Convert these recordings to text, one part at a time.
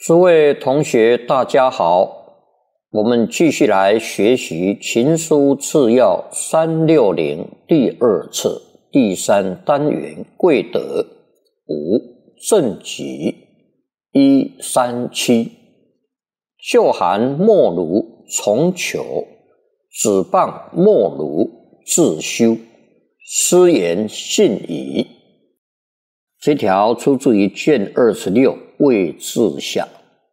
诸位同学大家好，我们继续来学习情书次要360第2册第3单元贵德5正己137。旧寒莫如从求，子谤莫如自修，斯言信矣。这条出自于卷26谓志下。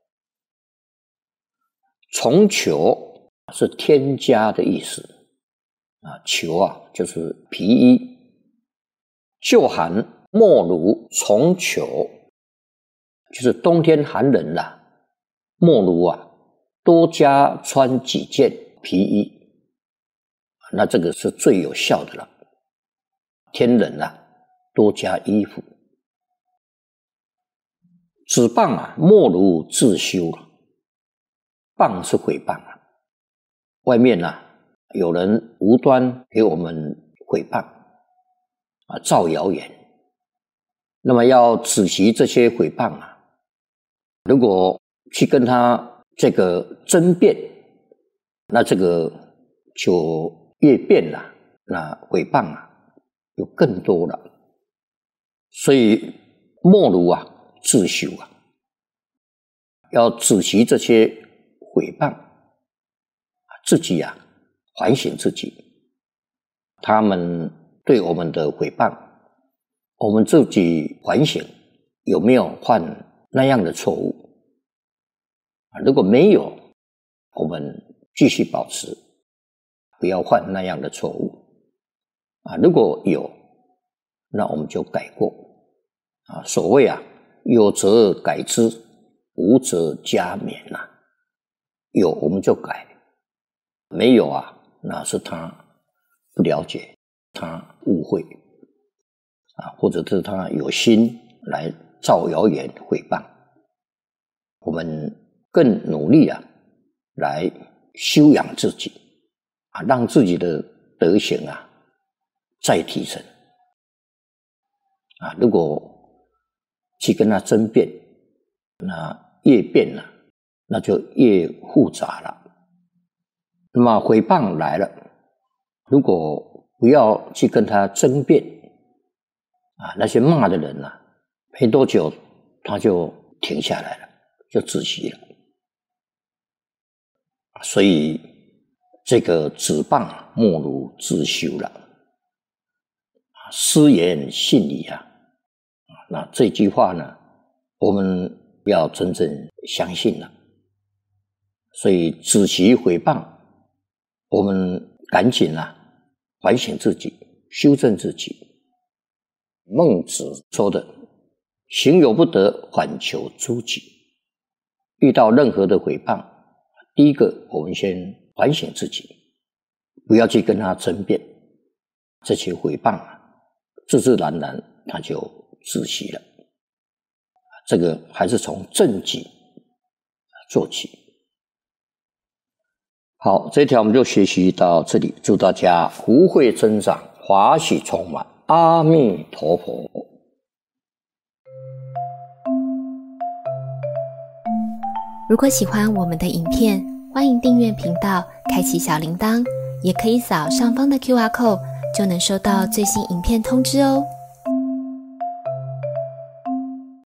从求是添加的意思求就是皮衣。旧寒莫如从求，就是冬天寒冷莫如多加穿几件皮衣，那这个是最有效的了。天冷多加衣服。子谤莫如自修了。谤是诽谤外面有人无端给我们诽谤造谣言，那么要止息这些诽谤如果去跟他这个争辩，那这个就越辩那诽谤就更多了。所以莫如自修要止息这些诽谤，自己反省自己，他们对我们的诽谤，我们自己反省有没有犯那样的错误如果没有，我们继续保持，不要犯那样的错误如果有，那我们就改过所谓有则改之，无则加勉有我们就改，没有那是他不了解，他误会或者是他有心来造谣言诽谤。我们更努力来修养自己让自己的德行再提升如果去跟他争辩，那越辩那就越复杂了。那么诽谤来了，如果不要去跟他争辩那些骂的人没多久他就停下来了，就止息了。所以这个子谤莫如自修了，斯言信矣那这句话我们要真正相信了。所以止息诽谤，我们赶紧反省自己，修正自己。孟子说的行有不得，反求诸己。遇到任何的诽谤，第一个我们先反省自己，不要去跟他争辩，这些诽谤自自然然他就止息了。这个还是从正己做起。好，这一条我们就学习到这里，祝大家福慧增长，法喜充满，阿弥陀佛。 如果喜欢我们的影片，欢迎订阅频道，开启小铃铛，也可以扫上方的 QR code， 就能收到最新影片通知哦。